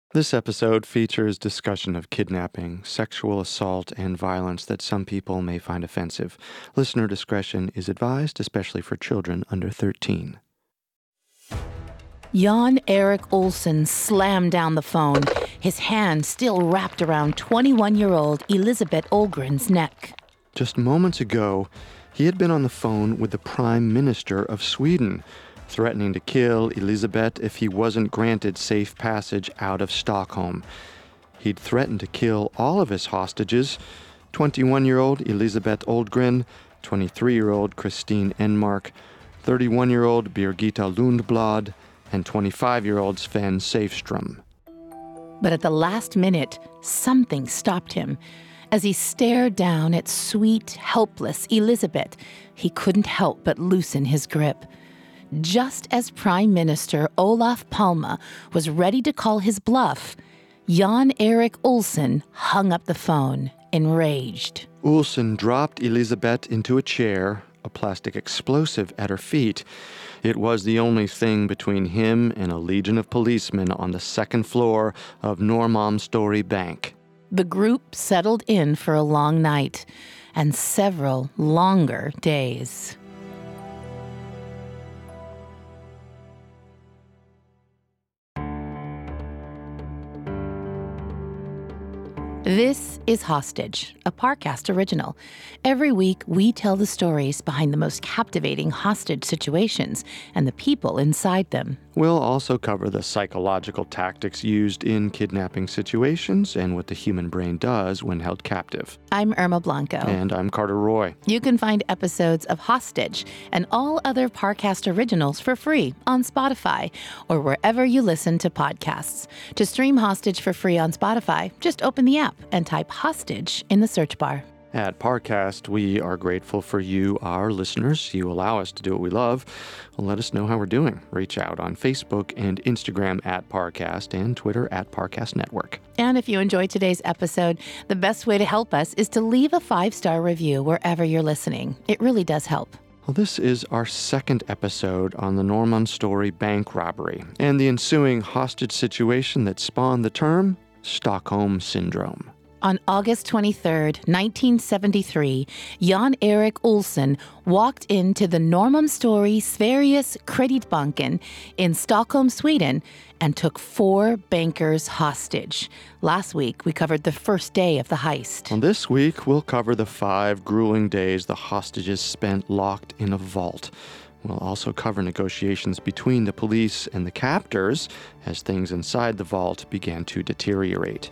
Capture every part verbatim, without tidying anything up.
This episode features discussion of kidnapping, sexual assault, and violence that some people may find offensive. Listener discretion is advised, especially for children under thirteen. Jan Erik Olsen slammed down the phone, his hand still wrapped around twenty-one-year-old Elisabeth Olgren's neck. Just moments ago, he had been on the phone with the Prime Minister of Sweden, threatening to kill Elisabeth if he wasn't granted safe passage out of Stockholm. He'd threatened to kill all of his hostages, twenty-one-year-old Elisabeth Olgren, twenty-three-year-old Christine Enmark, thirty-one-year-old Birgitta Lundblad, and twenty-five-year-old Sven Safström. But at the last minute, something stopped him. As he stared down at sweet, helpless Elisabeth, he couldn't help but loosen his grip. Just as Prime Minister Olof Palme was ready to call his bluff, Jan Erik Olsen hung up the phone, enraged. Olsen dropped Elisabeth into a chair, a plastic explosive at her feet. It was the only thing between him and a legion of policemen on the second floor of Norrmalmstorg Bank. The group settled in for a long night and several longer days. This is Hostage, a Parcast original. Every week, we tell the stories behind the most captivating hostage situations and the people inside them. We'll also cover the psychological tactics used in kidnapping situations and what the human brain does when held captive. I'm Irma Blanco. And I'm Carter Roy. You can find episodes of Hostage and all other Parcast originals for free on Spotify or wherever you listen to podcasts. To stream Hostage for free on Spotify, just open the app and type Hostage in the search bar. At Parcast, we are grateful for you, our listeners. You allow us to do what we love. Well, let us know how we're doing. Reach out on Facebook and Instagram at Parcast and Twitter at Parcast Network. And if you enjoyed today's episode, the best way to help us is to leave a five-star review wherever you're listening. It really does help. Well, this is our second episode on the Norrmalmstorg bank robbery and the ensuing hostage situation that spawned the term Stockholm Syndrome. On August twenty-third, nineteen seventy-three, Jan Erik Olsen walked into the Norrmalmstorg Sveriges Kreditbanken in Stockholm, Sweden, and took four bankers hostage. Last week, we covered the first day of the heist. Well, this week, we'll cover the five grueling days the hostages spent locked in a vault. We'll also cover negotiations between the police and the captors as things inside the vault began to deteriorate.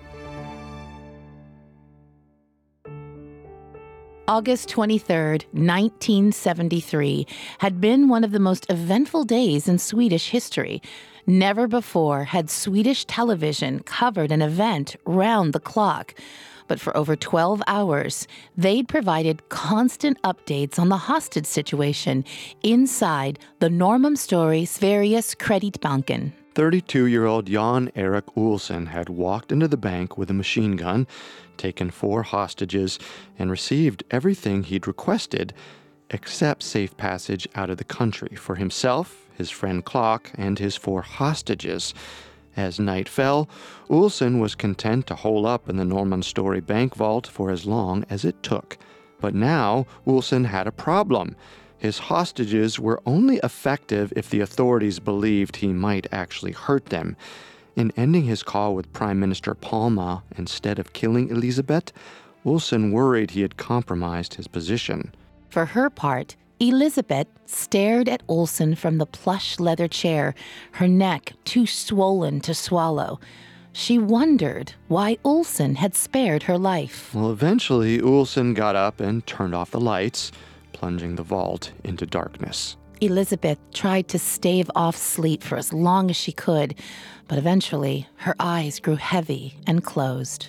August twenty-third, nineteen seventy-three, had been one of the most eventful days in Swedish history. Never before had Swedish television covered an event round the clock. But for over twelve hours, they'd provided constant updates on the hostage situation inside the Norrmalmstorg Sveriges Kreditbanken. thirty-two-year-old Jan Erik Olsen had walked into the bank with a machine gun, taken four hostages, and received everything he'd requested, except safe passage out of the country for himself, his friend Clark, and his four hostages. As night fell, Olsen was content to hole up in the Norrmalmstorg bank vault for as long as it took. But now, Olsen had a problem. His hostages were only effective if the authorities believed he might actually hurt them. In ending his call with Prime Minister Palme instead of killing Elisabeth, Olsen worried he had compromised his position. For her part, Elisabeth stared at Olsen from the plush leather chair, her neck too swollen to swallow. She wondered why Olsen had spared her life. Well, eventually, Olsen got up and turned off the lights, plunging the vault into darkness. Elisabeth tried to stave off sleep for as long as she could, but eventually her eyes grew heavy and closed.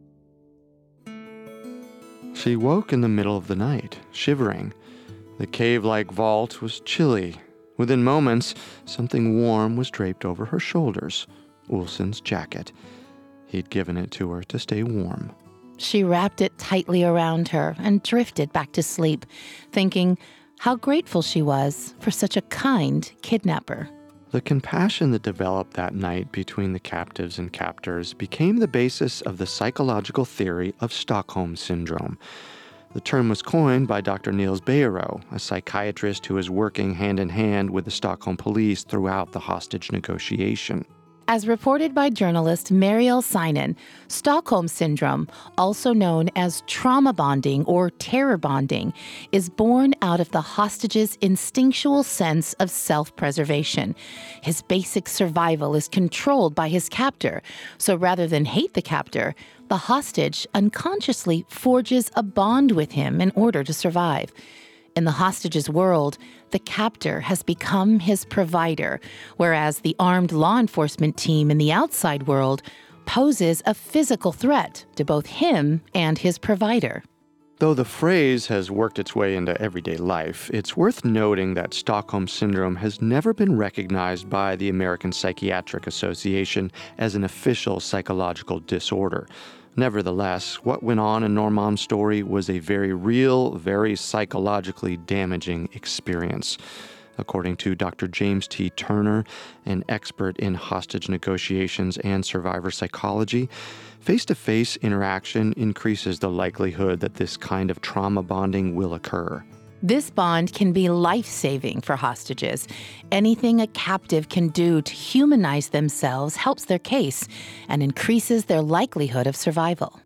She woke in the middle of the night, shivering. The cave-like vault was chilly. Within moments, something warm was draped over her shoulders, Olsen's jacket. He'd given it to her to stay warm. She wrapped it tightly around her and drifted back to sleep, thinking how grateful she was for such a kind kidnapper. The compassion that developed that night between the captives and captors became the basis of the psychological theory of Stockholm Syndrome. The term was coined by Doctor Niels Bejerot, a psychiatrist who was working hand-in-hand with the Stockholm police throughout the hostage negotiation. As reported by journalist Mariel Seinen, Stockholm Syndrome, also known as trauma bonding or terror bonding, is born out of the hostage's instinctual sense of self-preservation. His basic survival is controlled by his captor, so rather than hate the captor, the hostage unconsciously forges a bond with him in order to survive. In the hostage's world, the captor has become his provider, whereas the armed law enforcement team in the outside world poses a physical threat to both him and his provider. Though the phrase has worked its way into everyday life, it's worth noting that Stockholm Syndrome has never been recognized by the American Psychiatric Association as an official psychological disorder. Nevertheless, what went on in Normand's story was a very real, very psychologically damaging experience. According to Doctor James T. Turner, an expert in hostage negotiations and survivor psychology, face-to-face interaction increases the likelihood that this kind of trauma bonding will occur. This bond can be life-saving for hostages. Anything a captive can do to humanize themselves helps their case and increases their likelihood of survival.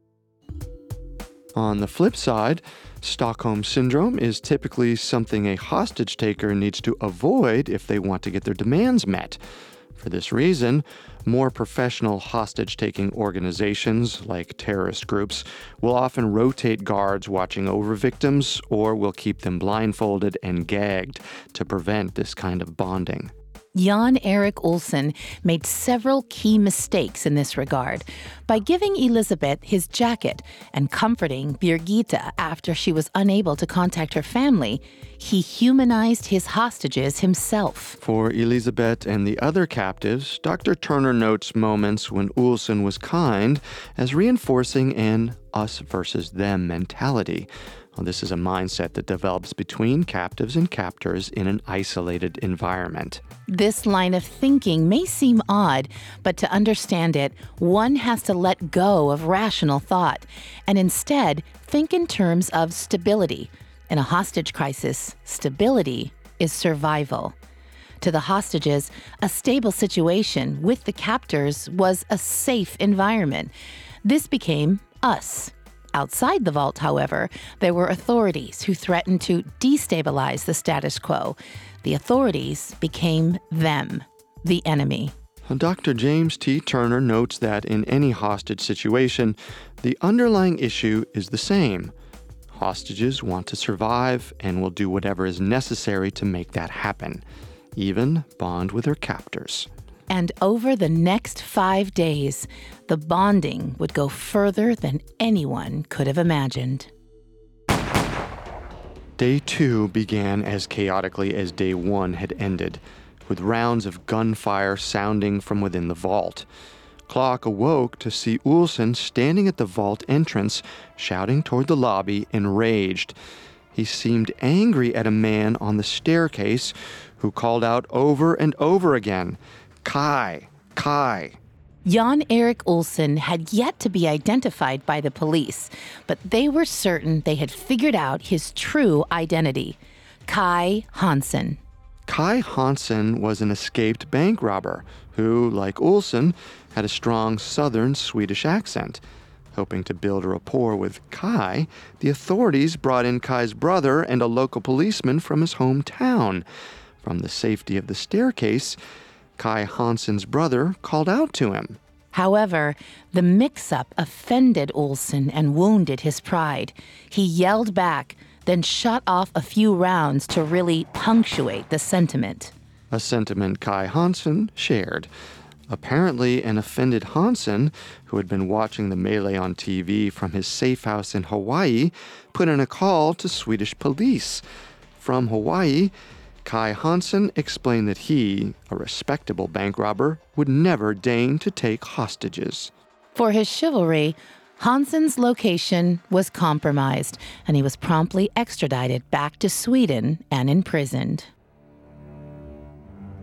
On the flip side, Stockholm Syndrome is typically something a hostage taker needs to avoid if they want to get their demands met. For this reason, more professional hostage-taking organizations, like terrorist groups, will often rotate guards watching over victims or will keep them blindfolded and gagged to prevent this kind of bonding. Jan Erik Olsson made several key mistakes in this regard. By giving Elisabeth his jacket and comforting Birgitta after she was unable to contact her family, he humanized his hostages himself. For Elisabeth and the other captives, Doctor Turner notes moments when Olsson was kind as reinforcing an us versus them mentality. Well, this is a mindset that develops between captives and captors in an isolated environment. This line of thinking may seem odd, but to understand it, one has to let go of rational thought and instead think in terms of stability. In a hostage crisis, stability is survival. To the hostages, a stable situation with the captors was a safe environment. This became us. Outside the vault, however, there were authorities who threatened to destabilize the status quo. The authorities became them, the enemy. Doctor James T. Turner notes that in any hostage situation, the underlying issue is the same. Hostages want to survive and will do whatever is necessary to make that happen, even bond with their captors. And over the next five days, the bonding would go further than anyone could have imagined. Day two began as chaotically as day one had ended, with rounds of gunfire sounding from within the vault. Clark awoke to see Olsson standing at the vault entrance, shouting toward the lobby, enraged. He seemed angry at a man on the staircase who called out over and over again, Kai, Kai. Jan Erik Olsson had yet to be identified by the police, but they were certain they had figured out his true identity, Kai Hansen. Kai Hansen was an escaped bank robber who, like Olsson, had a strong southern Swedish accent. Hoping to build a rapport with Kai, the authorities brought in Kai's brother and a local policeman from his hometown. From the safety of the staircase, Kai Hansen's brother called out to him. However, the mix-up offended Olsson and wounded his pride. He yelled back, then shot off a few rounds to really punctuate the sentiment. A sentiment Kai Hansen shared. Apparently, an offended Hansen, who had been watching the melee on T V from his safe house in Hawaii, put in a call to Swedish police. From Hawaii, Kai Hansen explained that he, a respectable bank robber, would never deign to take hostages. For his chivalry, Hansen's location was compromised, and he was promptly extradited back to Sweden and imprisoned.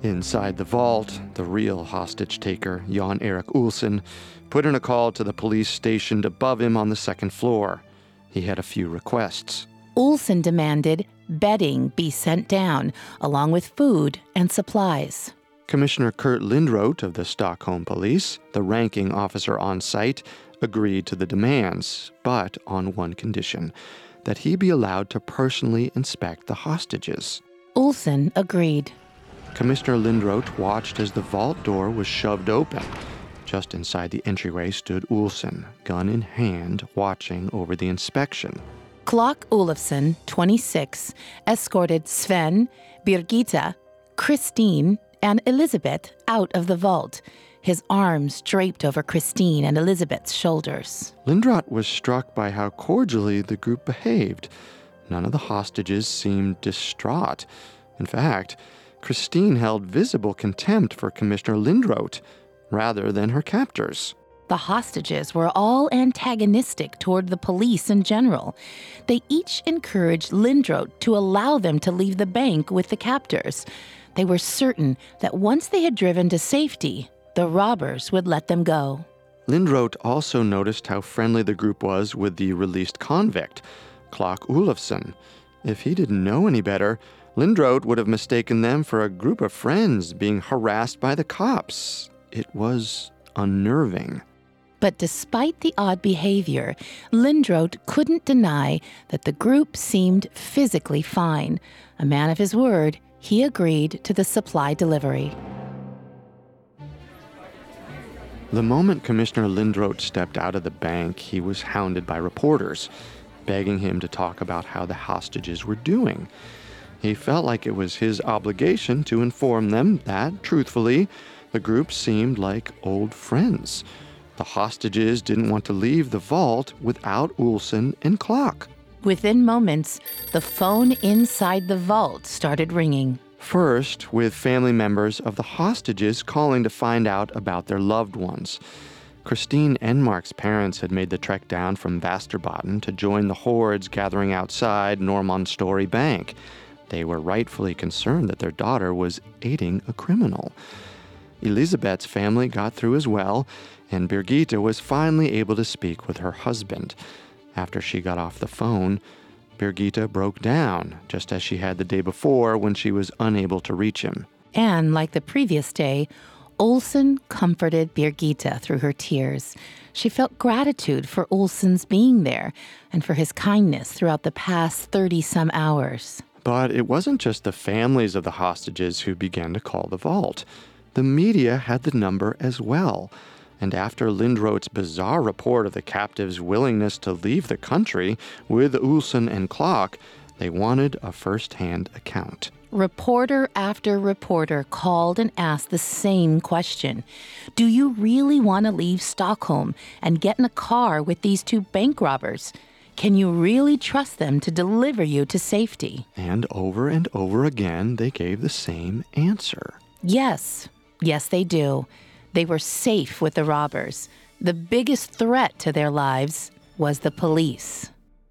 Inside the vault, the real hostage taker, Jan Erik Olsen, put in a call to the police stationed above him on the second floor. He had a few requests. Olsen demanded bedding be sent down, along with food and supplies. Commissioner Kurt Lindroth of the Stockholm Police, the ranking officer on site, agreed to the demands, but on one condition, that he be allowed to personally inspect the hostages. Olsen agreed. Commissioner Lindroth watched as the vault door was shoved open. Just inside the entryway stood Olsen, gun in hand, watching over the inspection. Clark Olofsson, twenty-six, escorted Sven, Birgitta, Christine, and Elizabeth out of the vault, his arms draped over Christine and Elizabeth's shoulders. Lindroth was struck by how cordially the group behaved. None of the hostages seemed distraught. In fact, Christine held visible contempt for Commissioner Lindroth rather than her captors. The hostages were all antagonistic toward the police in general. They each encouraged Lindroth to allow them to leave the bank with the captors. They were certain that once they had driven to safety, the robbers would let them go. Lindroth also noticed how friendly the group was with the released convict, Clark Olofsson. If he didn't know any better, Lindroth would have mistaken them for a group of friends being harassed by the cops. It was unnerving. But despite the odd behavior, Lindroth couldn't deny that the group seemed physically fine. A man of his word, he agreed to the supply delivery. The moment Commissioner Lindroth stepped out of the bank, he was hounded by reporters, begging him to talk about how the hostages were doing. He felt like it was his obligation to inform them that, truthfully, the group seemed like old friends. The hostages didn't want to leave the vault without Olsen and Clark. Within moments, the phone inside the vault started ringing. First, with family members of the hostages calling to find out about their loved ones. Christine Enmark's parents had made the trek down from Västerbotten to join the hordes gathering outside Norrmalmstorg Bank. They were rightfully concerned that their daughter was aiding a criminal. Elizabeth's family got through as well, and Birgitta was finally able to speak with her husband. After she got off the phone, Birgitta broke down, just as she had the day before when she was unable to reach him. And like the previous day, Olsen comforted Birgitta through her tears. She felt gratitude for Olsen's being there and for his kindness throughout the past thirty-some hours. But it wasn't just the families of the hostages who began to call the vault. The media had the number as well. And after Lindroth's bizarre report of the captives' willingness to leave the country with Olsen and Clark, they wanted a first-hand account. Reporter after reporter called and asked the same question. Do you really want to leave Stockholm and get in a car with these two bank robbers? Can you really trust them to deliver you to safety? And over and over again, they gave the same answer. Yes. Yes, they do. They were safe with the robbers. The biggest threat to their lives was the police.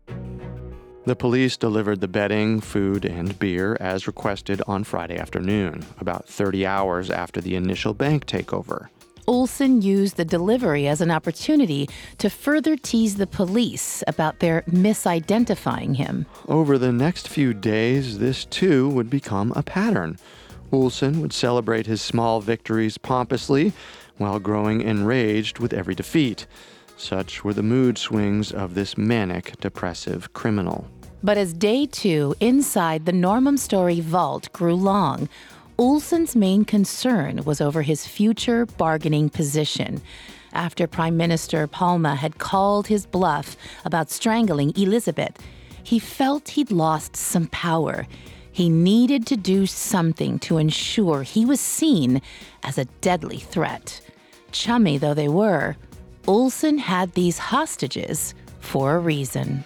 The police delivered the bedding, food, and beer as requested on Friday afternoon, about thirty hours after the initial bank takeover. Olsen used the delivery as an opportunity to further tease the police about their misidentifying him. Over the next few days, this too would become a pattern. Olsen would celebrate his small victories pompously while growing enraged with every defeat. Such were the mood swings of this manic, depressive criminal. But as day two inside the Norrmalmstorg vault grew long, Olsen's main concern was over his future bargaining position. After Prime Minister Palme had called his bluff about strangling Elizabeth, he felt he'd lost some power. He needed to do something to ensure he was seen as a deadly threat. Chummy though they were, Olsen had these hostages for a reason.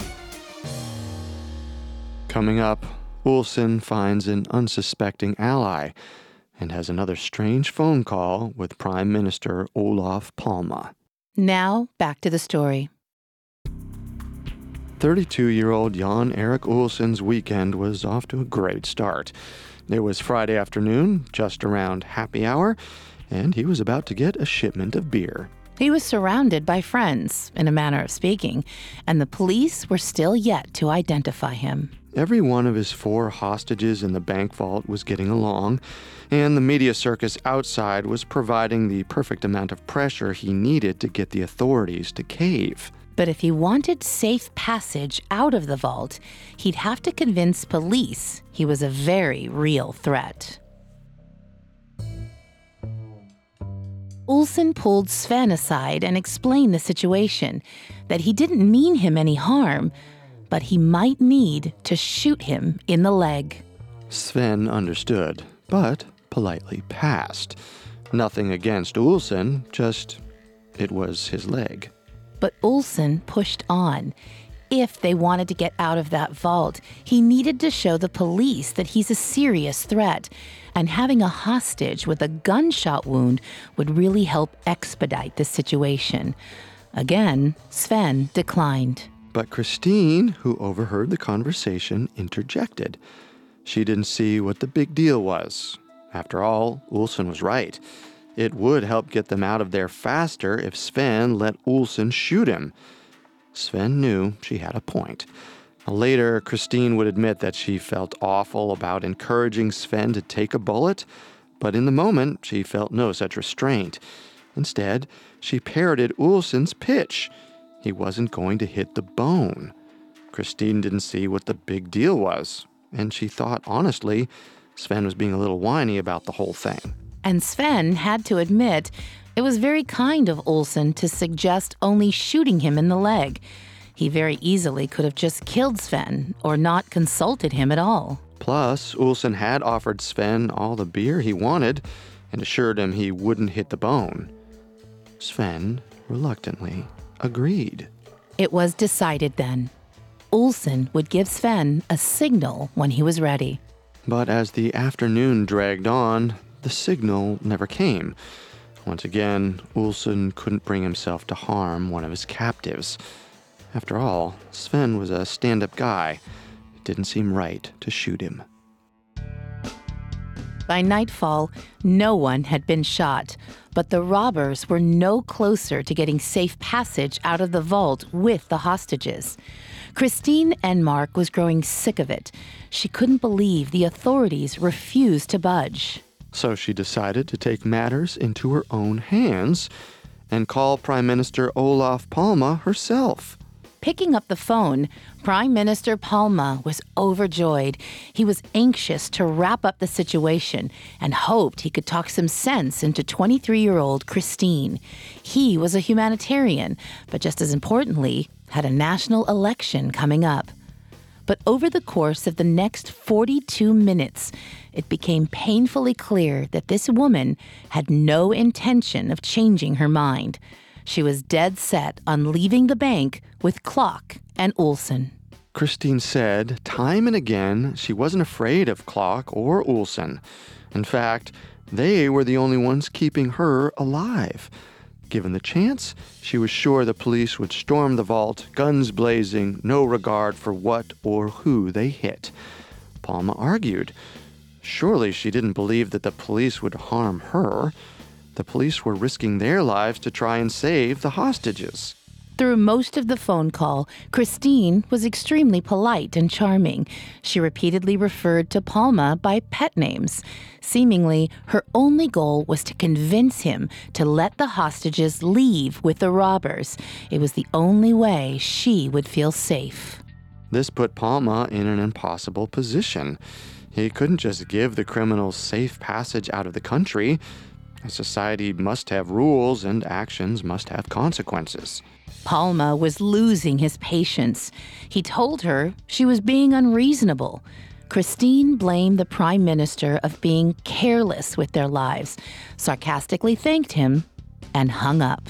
Coming up, Olsen finds an unsuspecting ally and has another strange phone call with Prime Minister Olof Palme. Now, back to the story. thirty-two-year-old Jan Erik Olsen's weekend was off to a great start. It was Friday afternoon, just around happy hour, and he was about to get a shipment of beer. He was surrounded by friends, in a manner of speaking, and the police were still yet to identify him. Every one of his four hostages in the bank vault was getting along, and the media circus outside was providing the perfect amount of pressure he needed to get the authorities to cave. But if he wanted safe passage out of the vault, he'd have to convince police he was a very real threat. Olsen pulled Sven aside and explained the situation, that he didn't mean him any harm, but he might need to shoot him in the leg. Sven understood, but politely passed. Nothing against Olsen, just it was his leg. But Olsen pushed on. If they wanted to get out of that vault, he needed to show the police that he's a serious threat, and having a hostage with a gunshot wound would really help expedite the situation. Again, Sven declined. But Christine, who overheard the conversation, interjected. She didn't see what the big deal was. After all, Olsen was right. It would help get them out of there faster if Sven let Olsen shoot him. Sven knew she had a point. Later, Christine would admit that she felt awful about encouraging Sven to take a bullet, but in the moment, she felt no such restraint. Instead, she parroted Olsen's pitch. He wasn't going to hit the bone. Christine didn't see what the big deal was, and she thought, honestly, Sven was being a little whiny about the whole thing. And Sven had to admit it was very kind of Olsen to suggest only shooting him in the leg. He very easily could have just killed Sven or not consulted him at all. Plus, Olsen had offered Sven all the beer he wanted and assured him he wouldn't hit the bone. Sven, reluctantly, agreed. It was decided then. Olsen would give Sven a signal when he was ready. But as the afternoon dragged on, the signal never came. Once again, Olsen couldn't bring himself to harm one of his captives. After all, Sven was a stand-up guy. It didn't seem right to shoot him. By nightfall, no one had been shot, but the robbers were no closer to getting safe passage out of the vault with the hostages. Christine Enmark was growing sick of it. She couldn't believe the authorities refused to budge. So she decided to take matters into her own hands and call Prime Minister Olof Palme herself. Picking up the phone, Prime Minister Palme was overjoyed. He was anxious to wrap up the situation and hoped he could talk some sense into twenty-three-year-old Christine. He was a humanitarian, but just as importantly, had a national election coming up. But over the course of the next forty-two minutes, it became painfully clear that this woman had no intention of changing her mind. She was dead set on leaving the bank with Klock and Olsen. Christine said time and again she wasn't afraid of Klock or Olsen. In fact, they were the only ones keeping her alive. Given the chance, she was sure the police would storm the vault, guns blazing, no regard for what or who they hit. Palme argued. Surely she didn't believe that the police would harm her. The police were risking their lives to try and save the hostages. Through most of the phone call, Christine was extremely polite and charming. She repeatedly referred to Palme by pet names. Seemingly, her only goal was to convince him to let the hostages leave with the robbers. It was the only way she would feel safe. This put Palme in an impossible position. He couldn't just give the criminals safe passage out of the country. A society must have rules and actions must have consequences. Palme was losing his patience. He told her she was being unreasonable. Christine blamed the Prime Minister of being careless with their lives, sarcastically thanked him, and hung up.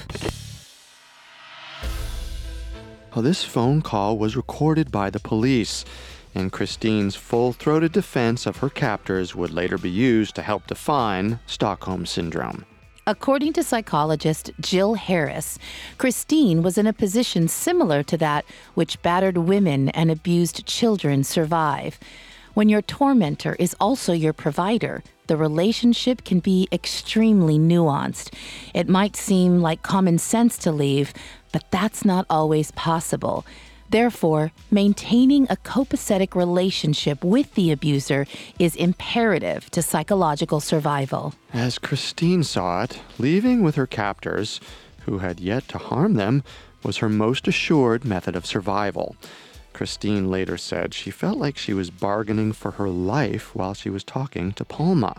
Well, this phone call was recorded by the police, and Christine's full-throated defense of her captors would later be used to help define Stockholm Syndrome. According to psychologist Jill Harris, Christine was in a position similar to that which battered women and abused children survive. When your tormentor is also your provider, the relationship can be extremely nuanced. It might seem like common sense to leave, but that's not always possible. Therefore, maintaining a copacetic relationship with the abuser is imperative to psychological survival. As Christine saw it, leaving with her captors, who had yet to harm them, was her most assured method of survival. Christine later said she felt like she was bargaining for her life while she was talking to Palma.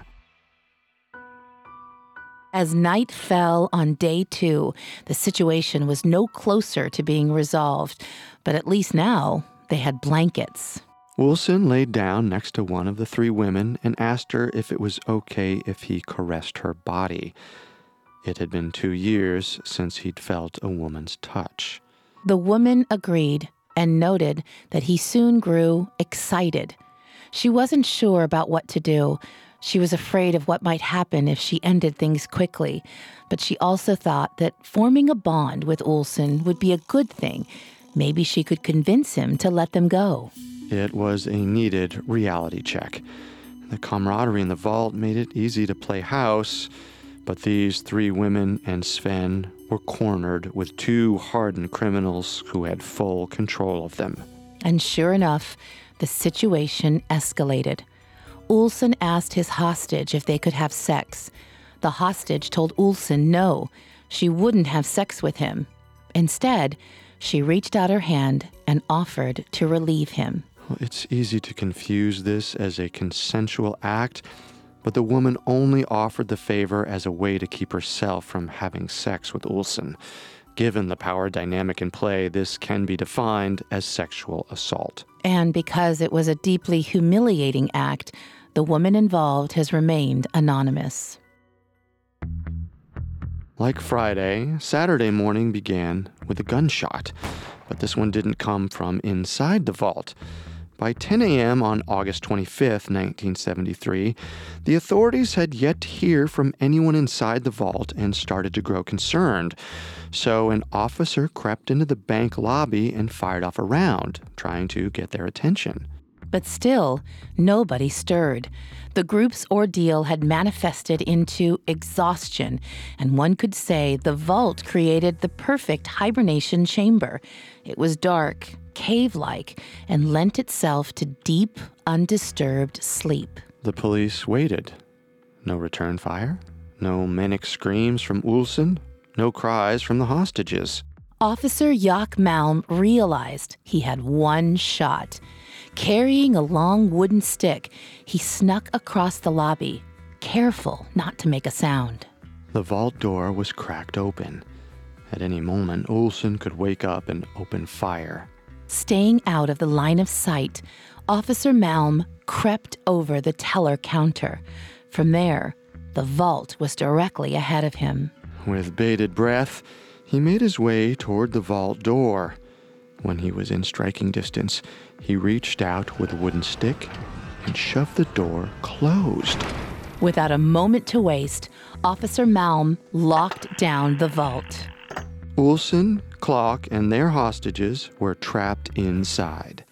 As night fell on day two, the situation was no closer to being resolved, but at least now they had blankets. Ohlson laid down next to one of the three women and asked her if it was okay if he caressed her body. It had been two years since he'd felt a woman's touch. The woman agreed and noted that he soon grew excited. She wasn't sure about what to do. She was afraid of what might happen if she ended things quickly, but she also thought that forming a bond with Ohlson would be a good thing. Maybe she could convince him to let them go. It was a needed reality check. The camaraderie in the vault made it easy to play house, but these three women and Sven were cornered with two hardened criminals who had full control of them. And sure enough, the situation escalated. Ohlson asked his hostage if they could have sex. The hostage told Ohlson no, she wouldn't have sex with him. Instead, she reached out her hand and offered to relieve him. Well, it's easy to confuse this as a consensual act, but the woman only offered the favor as a way to keep herself from having sex with Ohlson. Given the power dynamic in play, this can be defined as sexual assault. And because it was a deeply humiliating act, the woman involved has remained anonymous. Like Friday, Saturday morning began with a gunshot, but this one didn't come from inside the vault. By ten a.m. on August twenty-fifth, nineteen seventy-three, the authorities had yet to hear from anyone inside the vault and started to grow concerned. So an officer crept into the bank lobby and fired off a round, trying to get their attention. But still, nobody stirred. The group's ordeal had manifested into exhaustion, and one could say the vault created the perfect hibernation chamber. It was dark, cave-like, and lent itself to deep, undisturbed sleep. The police waited. No return fire, no manic screams from Ohlson, no cries from the hostages. Officer Jaak Malm realized he had one shot. Carrying a long wooden stick, he snuck across the lobby, careful not to make a sound. The vault door was cracked open. At any moment, Ohlson could wake up and open fire. Staying out of the line of sight, Officer Malm crept over the teller counter. From there, the vault was directly ahead of him. With bated breath, he made his way toward the vault door. When he was in striking distance, he reached out with a wooden stick and shoved the door closed. Without a moment to waste, Officer Malm locked down the vault. Ohlson, Clark, and their hostages were trapped inside.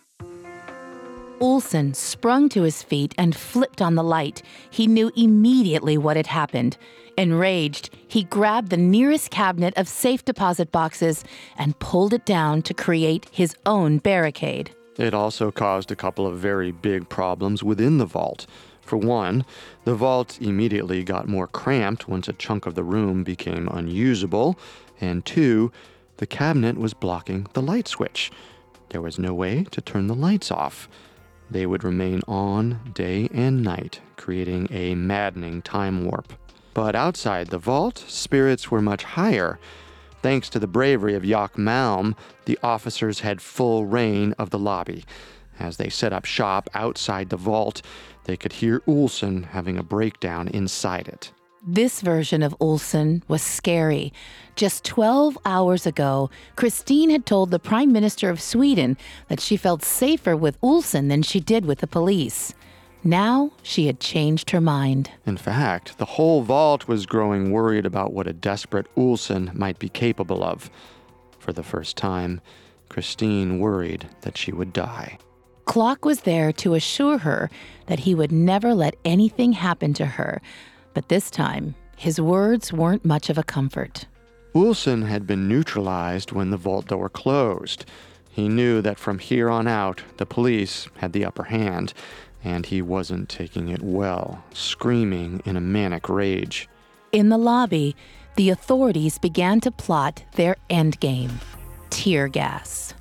Ohlson sprung to his feet and flipped on the light. He knew immediately what had happened. Enraged, he grabbed the nearest cabinet of safe deposit boxes and pulled it down to create his own barricade. It also caused a couple of very big problems within the vault. For one, the vault immediately got more cramped once a chunk of the room became unusable. And two, the cabinet was blocking the light switch. There was no way to turn the lights off. They would remain on day and night, creating a maddening time warp. But outside the vault, spirits were much higher. Thanks to the bravery of Jaak Malm, the officers had full reign of the lobby. As they set up shop outside the vault, they could hear Ohlson having a breakdown inside it. This version of Ohlson was scary. Just twelve hours ago, Christine had told the Prime Minister of Sweden that she felt safer with Ohlson than she did with the police. Now she had changed her mind. In fact, the whole vault was growing worried about what a desperate Ohlson might be capable of. For the first time, Christine worried that she would die. Klock was there to assure her that he would never let anything happen to her, but this time, his words weren't much of a comfort. Ohlson had been neutralized when the vault door closed. He knew that from here on out, the police had the upper hand, and he wasn't taking it well, screaming in a manic rage. In the lobby, the authorities began to plot their endgame: tear gas.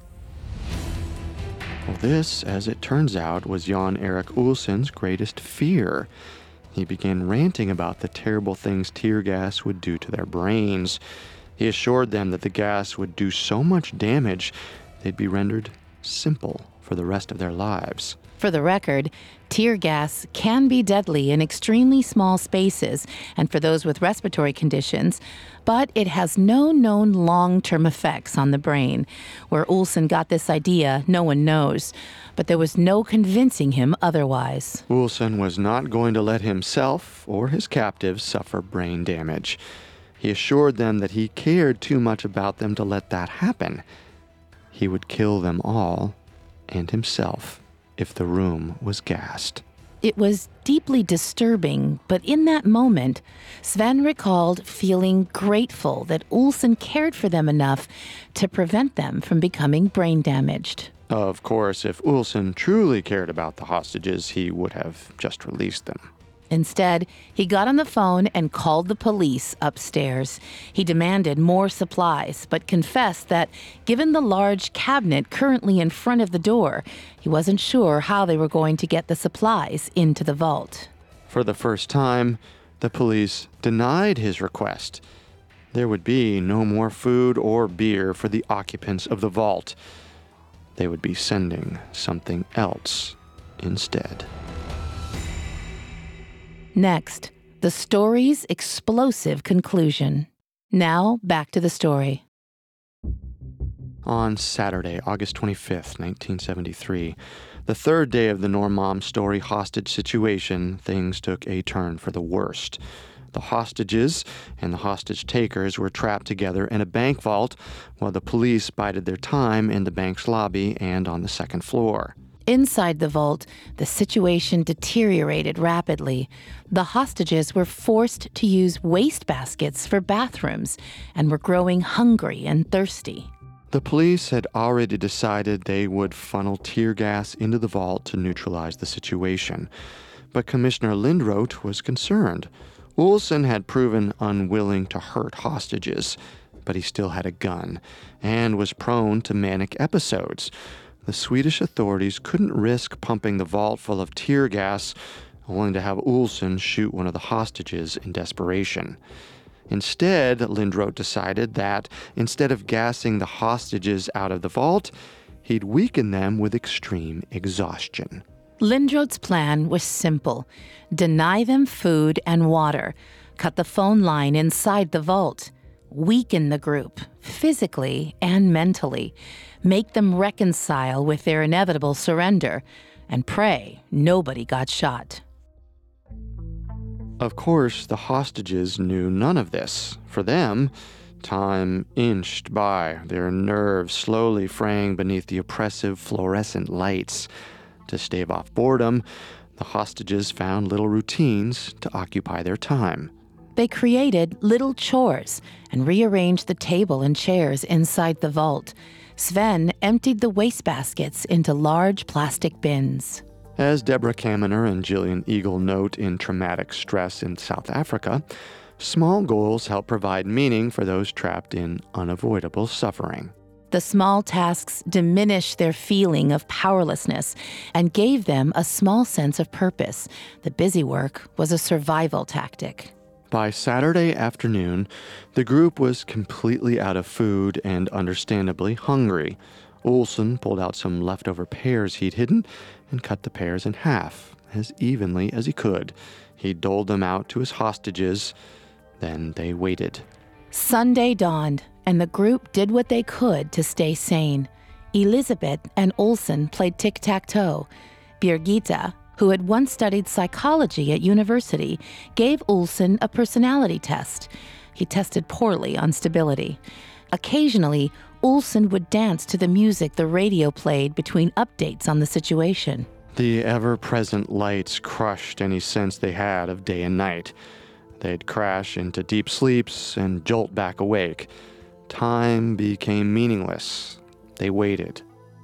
Well, this, as it turns out, was Jan-Erik Ohlson's greatest fear. He began ranting about the terrible things tear gas would do to their brains. He assured them that the gas would do so much damage they'd be rendered simple for the rest of their lives. For the record, tear gas can be deadly in extremely small spaces and for those with respiratory conditions, but it has no known long-term effects on the brain. Where Ohlson got this idea, no one knows, but there was no convincing him otherwise. Ohlson was not going to let himself or his captives suffer brain damage. He assured them that he cared too much about them to let that happen. He would kill them all and himself if the room was gassed. It was deeply disturbing, but in that moment, Sven recalled feeling grateful that Ohlson cared for them enough to prevent them from becoming brain damaged. Of course, if Ohlson truly cared about the hostages, he would have just released them. Instead, he got on the phone and called the police upstairs. He demanded more supplies, but confessed that given the large cabinet currently in front of the door, he wasn't sure how they were going to get the supplies into the vault. For the first time, the police denied his request. There would be no more food or beer for the occupants of the vault. They would be sending something else instead. Next, the story's explosive conclusion. Now, back to the story. On Saturday, August twenty-fifth, nineteen seventy-three, the third day of the Norrmalm story hostage situation, things took a turn for the worst. The hostages and the hostage takers were trapped together in a bank vault while the police bided their time in the bank's lobby and on the second floor. Inside the vault, the situation deteriorated rapidly. The hostages were forced to use wastebaskets for bathrooms and were growing hungry and thirsty. The police had already decided they would funnel tear gas into the vault to neutralize the situation. But Commissioner Lindroth was concerned. Ohlson had proven unwilling to hurt hostages, but he still had a gun and was prone to manic episodes. The Swedish authorities couldn't risk pumping the vault full of tear gas, only to have Ohlson shoot one of the hostages in desperation. Instead, Lindroth decided that instead of gassing the hostages out of the vault, he'd weaken them with extreme exhaustion. Lindroth's plan was simple: deny them food and water, cut the phone line inside the vault, weaken the group, physically and mentally, make them reconcile with their inevitable surrender, and pray nobody got shot. Of course, the hostages knew none of this. For them, time inched by, their nerves slowly fraying beneath the oppressive fluorescent lights. To stave off boredom, the hostages found little routines to occupy their time. They created little chores and rearranged the table and chairs inside the vault. Sven emptied the wastebaskets into large plastic bins. As Deborah Kaminer and Gillian Eagle note in Traumatic Stress in South Africa, small goals help provide meaning for those trapped in unavoidable suffering. The small tasks diminished their feeling of powerlessness and gave them a small sense of purpose. The busy work was a survival tactic. By Saturday afternoon, the group was completely out of food and understandably hungry. Ohlson pulled out some leftover pears he'd hidden and cut the pears in half, as evenly as he could. He doled them out to his hostages. Then they waited. Sunday dawned, and the group did what they could to stay sane. Elizabeth and Ohlson played tic-tac-toe. Birgitta, who had once studied psychology at university, gave Ohlson a personality test. He tested poorly on stability. Occasionally, Olsen would dance to the music the radio played between updates on the situation. The ever-present lights crushed any sense they had of day and night. They'd crash into deep sleeps and jolt back awake. Time became meaningless. They waited.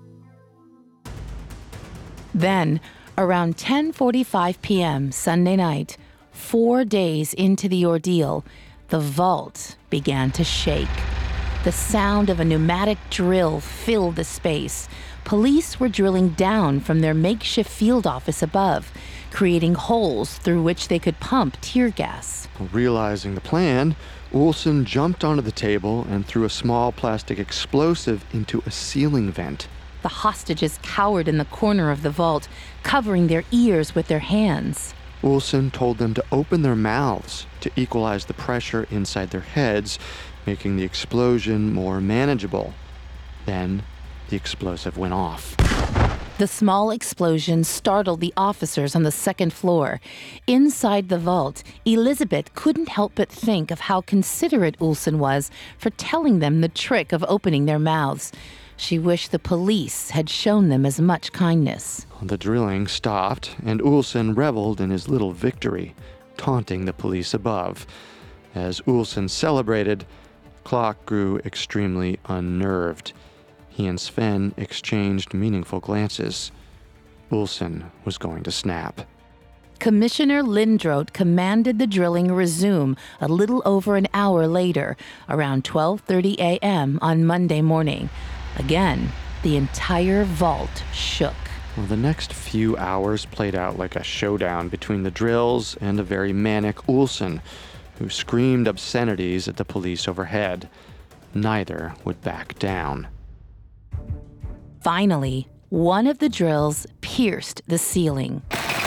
Then, around ten forty-five p.m. Sunday night, four days into the ordeal, the vault began to shake. The sound of a pneumatic drill filled the space. Police were drilling down from their makeshift field office above, creating holes through which they could pump tear gas. Realizing the plan, Olsen jumped onto the table and threw a small plastic explosive into a ceiling vent. The hostages cowered in the corner of the vault, covering their ears with their hands. Olsen told them to open their mouths to equalize the pressure inside their heads, making the explosion more manageable. Then, the explosive went off. The small explosion startled the officers on the second floor. Inside the vault, Elizabeth couldn't help but think of how considerate Olsen was for telling them the trick of opening their mouths. She wished the police had shown them as much kindness. The drilling stopped, and Olsen reveled in his little victory, taunting the police above. As Olsen celebrated, Clock grew extremely unnerved. He and Sven exchanged meaningful glances. Olsen was going to snap. Commissioner Lindroth commanded the drilling resume a little over an hour later, around twelve thirty a.m. on Monday morning. Again, the entire vault shook. Well, the next few hours played out like a showdown between the drills and a very manic Olsen, who screamed obscenities at the police overhead. Neither would back down. Finally, one of the drills pierced the ceiling.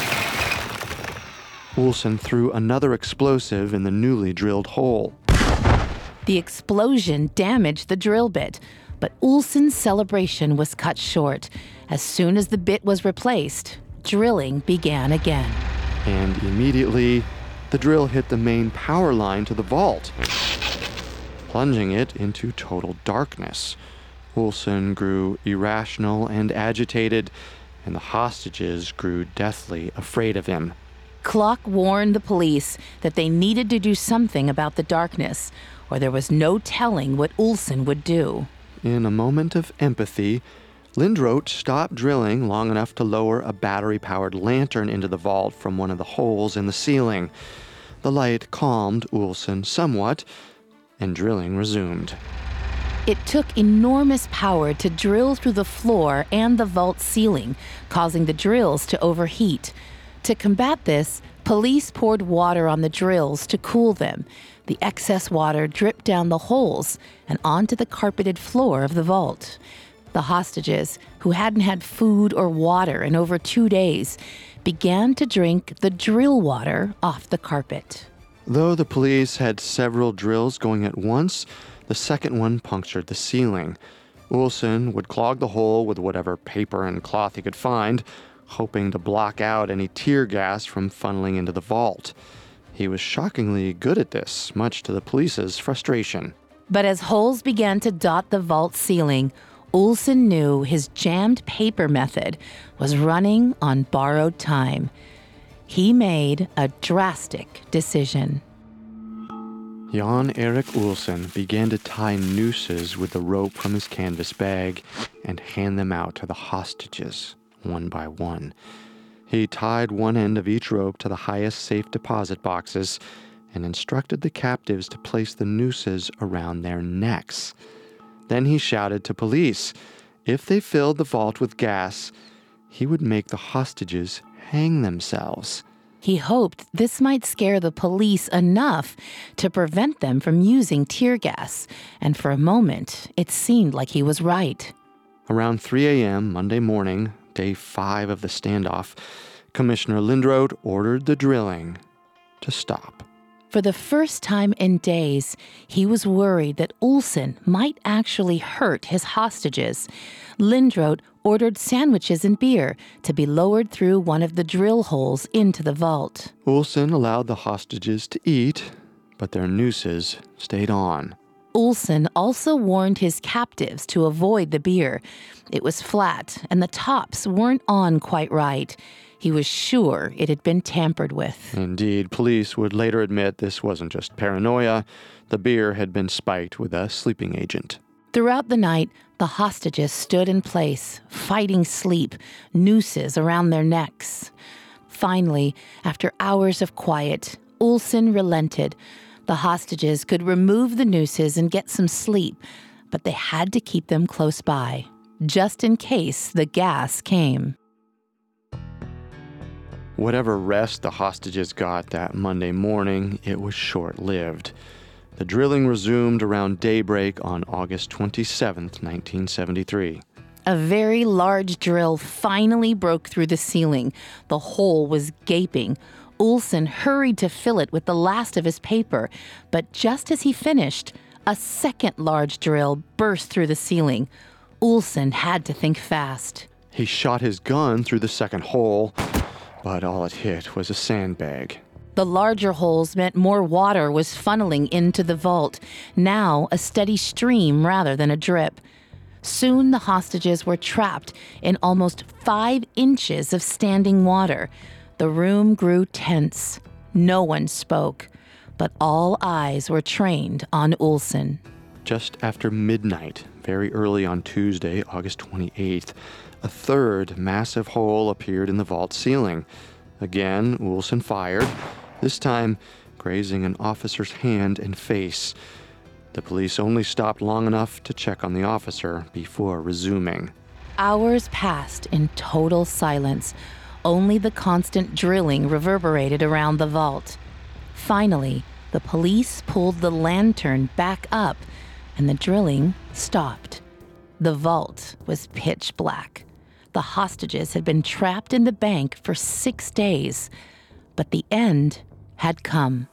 Olsen threw another explosive in the newly drilled hole. The explosion damaged the drill bit, but Olsen's celebration was cut short. As soon as the bit was replaced, drilling began again. And immediately, the drill hit the main power line to the vault, plunging it into total darkness. Olsen grew irrational and agitated, and the hostages grew deathly afraid of him. Clock warned the police that they needed to do something about the darkness, or there was no telling what Olsen would do. In a moment of empathy, Lindroth stopped drilling long enough to lower a battery-powered lantern into the vault from one of the holes in the ceiling. The light calmed Olsen somewhat, and drilling resumed. It took enormous power to drill through the floor and the vault ceiling, causing the drills to overheat. To combat this, police poured water on the drills to cool them. The excess water dripped down the holes and onto the carpeted floor of the vault. The hostages, who hadn't had food or water in over two days, began to drink the drill water off the carpet. Though the police had several drills going at once, the second one punctured the ceiling. Olsen would clog the hole with whatever paper and cloth he could find, hoping to block out any tear gas from funneling into the vault. He was shockingly good at this, much to the police's frustration. But as holes began to dot the vault ceiling, Olsen knew his jammed paper method was running on borrowed time. He made a drastic decision. Jan Erik Olsen began to tie nooses with the rope from his canvas bag and hand them out to the hostages, one by one. He tied one end of each rope to the highest safe deposit boxes and instructed the captives to place the nooses around their necks. Then he shouted to police. If they filled the vault with gas, he would make the hostages hang themselves. He hoped this might scare the police enough to prevent them from using tear gas, and for a moment, it seemed like he was right. Around three a.m. Monday morning, day five of the standoff, Commissioner Lindroth ordered the drilling to stop. For the first time in days, he was worried that Olsen might actually hurt his hostages. Lindroth ordered sandwiches and beer to be lowered through one of the drill holes into the vault. Olsen allowed the hostages to eat, but their nooses stayed on. Ulson also warned his captives to avoid the beer. It was flat, and the tops weren't on quite right. He was sure it had been tampered with. Indeed, police would later admit this wasn't just paranoia. The beer had been spiked with a sleeping agent. Throughout the night, the hostages stood in place, fighting sleep, nooses around their necks. Finally, after hours of quiet, Ulson relented. The hostages could remove the nooses and get some sleep, but they had to keep them close by, just in case the gas came. Whatever rest the hostages got that Monday morning, it was short-lived. The drilling resumed around daybreak on August twenty-seventh, nineteen seventy-three. A very large drill finally broke through the ceiling. The hole was gaping. Ulson hurried to fill it with the last of his paper, but just as he finished, a second large drill burst through the ceiling. Ulson had to think fast. He shot his gun through the second hole, but all it hit was a sandbag. The larger holes meant more water was funneling into the vault, now a steady stream rather than a drip. Soon the hostages were trapped in almost five inches of standing water. The room grew tense. No one spoke, but all eyes were trained on Ulson. Just after midnight, very early on Tuesday, August twenty-eighth, a third massive hole appeared in the vault ceiling. Again, Ulson fired, this time grazing an officer's hand and face. The police only stopped long enough to check on the officer before resuming. Hours passed in total silence. Only the constant drilling reverberated around the vault. Finally, the police pulled the lantern back up, and the drilling stopped. The vault was pitch black. The hostages had been trapped in the bank for six days, but the end had come.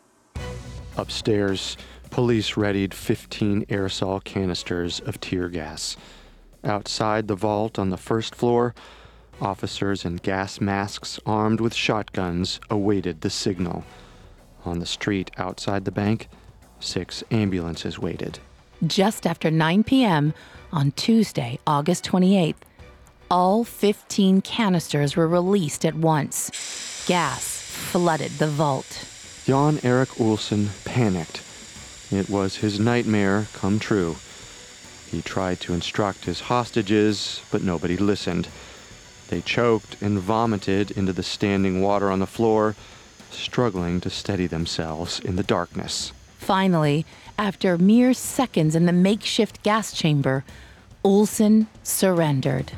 Upstairs, police readied fifteen aerosol canisters of tear gas. Outside the vault on the first floor, officers in gas masks armed with shotguns awaited the signal. On the street outside the bank, six ambulances waited. Just after nine p.m. on Tuesday, August twenty-eighth, all fifteen canisters were released at once. Gas flooded the vault. Jan Erik Ulson panicked. It was his nightmare come true. He tried to instruct his hostages, but nobody listened. They choked and vomited into the standing water on the floor, struggling to steady themselves in the darkness. Finally, after mere seconds in the makeshift gas chamber, Ulson surrendered.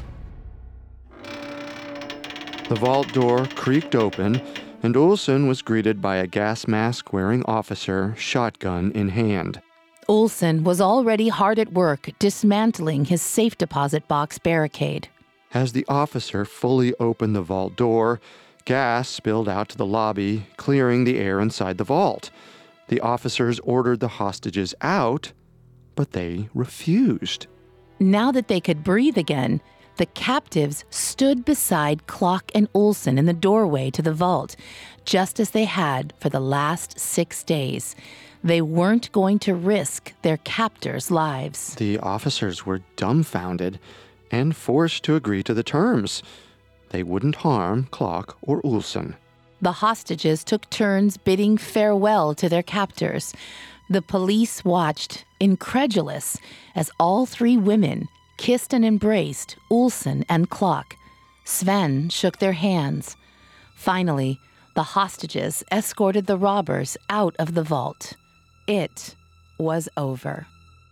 The vault door creaked open, and Ulson was greeted by a gas mask-wearing officer, shotgun in hand. Ulson was already hard at work dismantling his safe deposit box barricade. As the officer fully opened the vault door, gas spilled out to the lobby, clearing the air inside the vault. The officers ordered the hostages out, but they refused. Now that they could breathe again, the captives stood beside Clark and Ulson in the doorway to the vault, just as they had for the last six days. They weren't going to risk their captors' lives. The officers were dumbfounded and forced to agree to the terms. They wouldn't harm Clark or Ulson. The hostages took turns bidding farewell to their captors. The police watched, incredulous, as all three women kissed and embraced Ulson and Clark. Sven shook their hands. Finally, the hostages escorted the robbers out of the vault. It was over.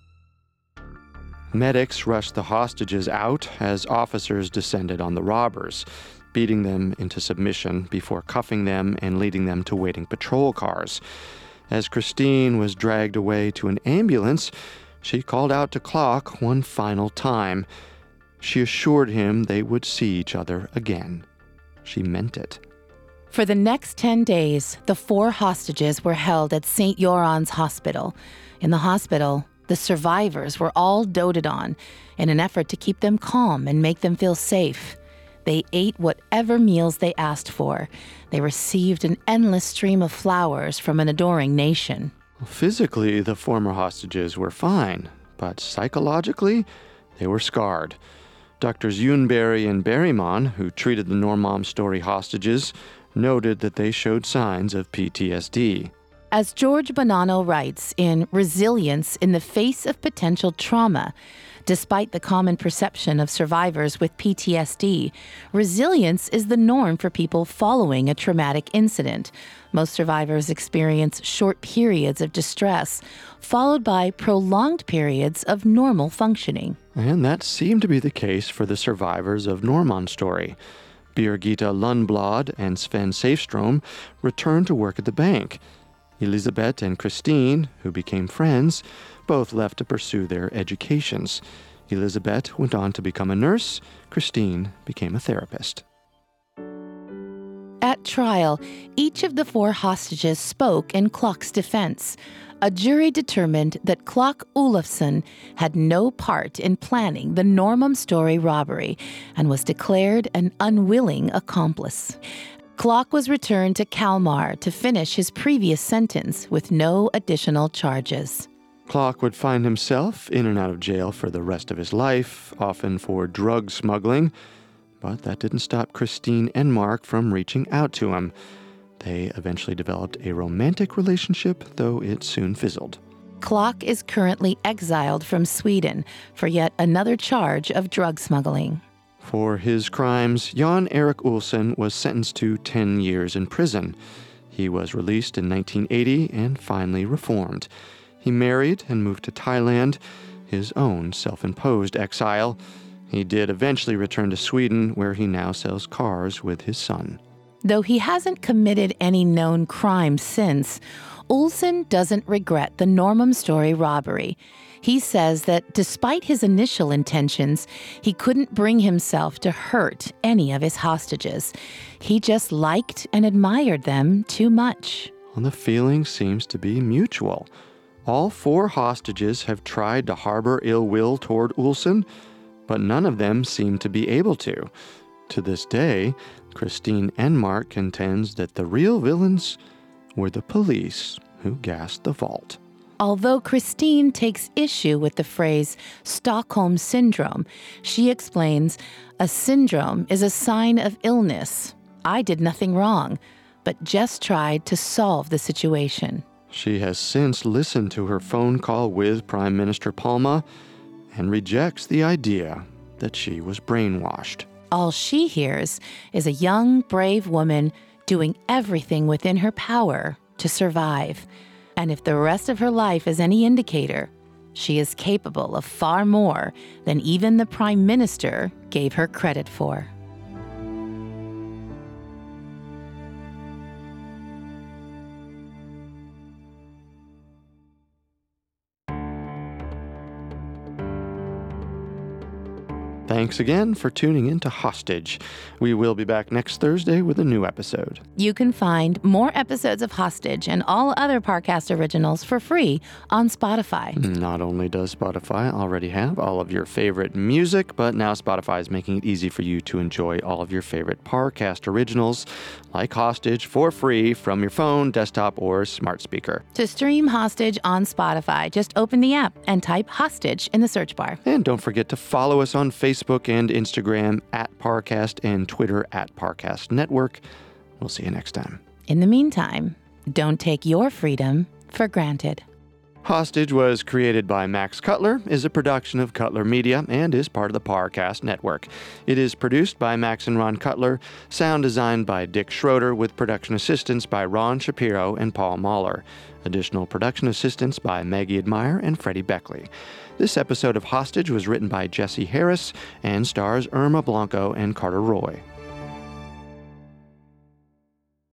Medics rushed the hostages out as officers descended on the robbers, beating them into submission before cuffing them and leading them to waiting patrol cars. As Christine was dragged away to an ambulance, she called out to Clark one final time. She assured him they would see each other again. She meant it. For the next ten days, the four hostages were held at Saint Joran's Hospital. In the hospital, the survivors were all doted on in an effort to keep them calm and make them feel safe. They ate whatever meals they asked for. They received an endless stream of flowers from an adoring nation. Physically, the former hostages were fine, but psychologically, they were scarred. Doctors Yoonberry and Berryman, who treated the Normand Story hostages, noted that they showed signs of P T S D. As George Bonanno writes in Resilience in the Face of Potential Trauma, despite the common perception of survivors with P T S D, resilience is the norm for people following a traumatic incident. Most survivors experience short periods of distress, followed by prolonged periods of normal functioning. And that seemed to be the case for the survivors of Normand Story. Birgitta Lundblad and Sven Safstrom returned to work at the bank. Elisabeth and Christine, who became friends, both left to pursue their educations. Elisabeth went on to become a nurse. Christine became a therapist. At trial, each of the four hostages spoke in Klock's defense. A jury determined that Klock Olofsson had no part in planning the Normand Story robbery and was declared an unwilling accomplice. Klock was returned to Kalmar to finish his previous sentence with no additional charges. Klock would find himself in and out of jail for the rest of his life, often for drug smuggling, but that didn't stop Christine Enmark from reaching out to him. They eventually developed a romantic relationship, though it soon fizzled. Klock is currently exiled from Sweden for yet another charge of drug smuggling. For his crimes, Jan Erik Olsson was sentenced to ten years in prison. He was released in nineteen eighty and finally reformed. He married and moved to Thailand, his own self-imposed exile. He did eventually return to Sweden, where he now sells cars with his son. Though he hasn't committed any known crimes since, Olsson doesn't regret the Normand Story robbery. He says that despite his initial intentions, he couldn't bring himself to hurt any of his hostages. He just liked and admired them too much. Well, the feeling seems to be mutual. All four hostages have tried to harbor ill will toward Olsson, but none of them seem to be able to. To this day, Christine Enmark contends that the real villains were the police who gassed the vault. Although Christine takes issue with the phrase Stockholm Syndrome, she explains, "A syndrome is a sign of illness. I did nothing wrong, but just tried to solve the situation." She has since listened to her phone call with Prime Minister Palme and rejects the idea that she was brainwashed. All she hears is a young, brave woman doing everything within her power to survive. And if the rest of her life is any indicator, she is capable of far more than even the Prime Minister gave her credit for. Thanks again for tuning in to Hostage. We will be back next Thursday with a new episode. You can find more episodes of Hostage and all other Parcast originals for free on Spotify. Not only does Spotify already have all of your favorite music, but now Spotify is making it easy for you to enjoy all of your favorite Parcast originals, like Hostage, for free from your phone, desktop, or smart speaker. To stream Hostage on Spotify, just open the app and type Hostage in the search bar. And don't forget to follow us on Facebook and Instagram at Parcast and Twitter at Parcast Network. We'll see you next time. In the meantime, don't take your freedom for granted. Hostage was created by Max Cutler, is a production of Cutler Media, and is part of the Parcast Network. It is produced by Max and Ron Cutler, sound designed by Dick Schroeder, with production assistance by Ron Shapiro and Paul Mahler. Additional production assistance by Maggie Admire and Freddie Beckley. This episode of Hostage was written by Jesse Harris and stars Irma Blanco and Carter Roy.